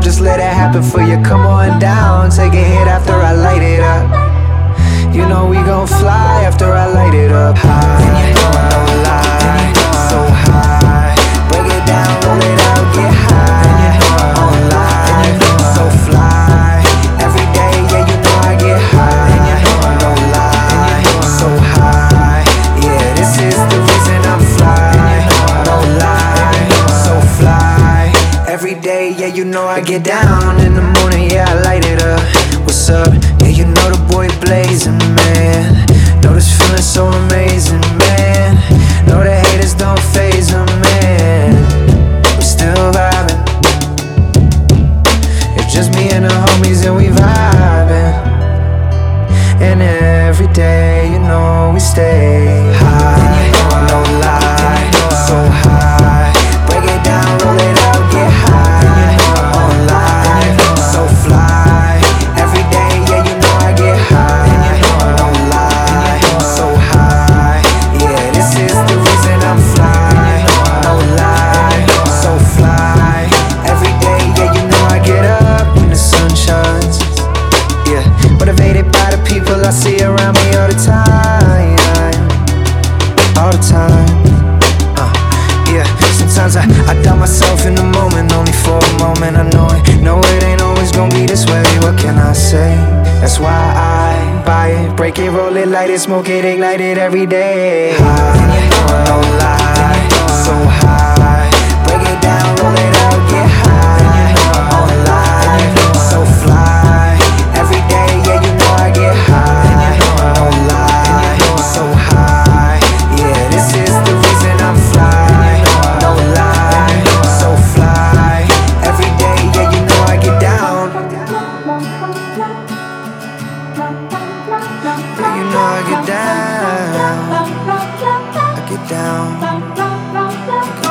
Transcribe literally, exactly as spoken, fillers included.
just let it happen for you. Come on down, take a hit after I light it up. You know we gon' fly after I light it up. High, no lie, so high. Break it down, roll it out, get high. On live, so fly. Every day, yeah, you know I get high. No lie, so high. Yeah, this is the reason I'm fly. No lie, so fly. Every day, yeah, you know I get down. In the morning, yeah, I light it up. What's up? Yeah, you know the boy blazing, man. Know this feeling so amazing, man. Know the haters don't faze them, man. We still vibing. It's just me and the homies and we vibing. And every day, you know we stay high. No lie, so high. Break it down, roll it out, get high. On live, so fly. Every day, yeah, you know I get high. No lie, so high. Yeah, this is the reason I'm fly. No lie, so fly. Every day, yeah, you know I get up when the sun shines. Yeah, motivated by the people I see around me all the time. All the time. Uh, yeah, sometimes I, I doubt myself in the moment, only for a moment. I know it, no, it ain't always gonna be this way. What can I say? That's why I buy it, break it, roll it, light it, smoke it, ignite it every day. High, no lie, so high. Break it down, roll it out, get high. On live, so fly. Every day, yeah, you know I get high. No lie, so high. Yeah, this is the reason I'm fly. No lie, so fly. Every day, yeah, you know I get down. Yeah, you know I get down. I get down.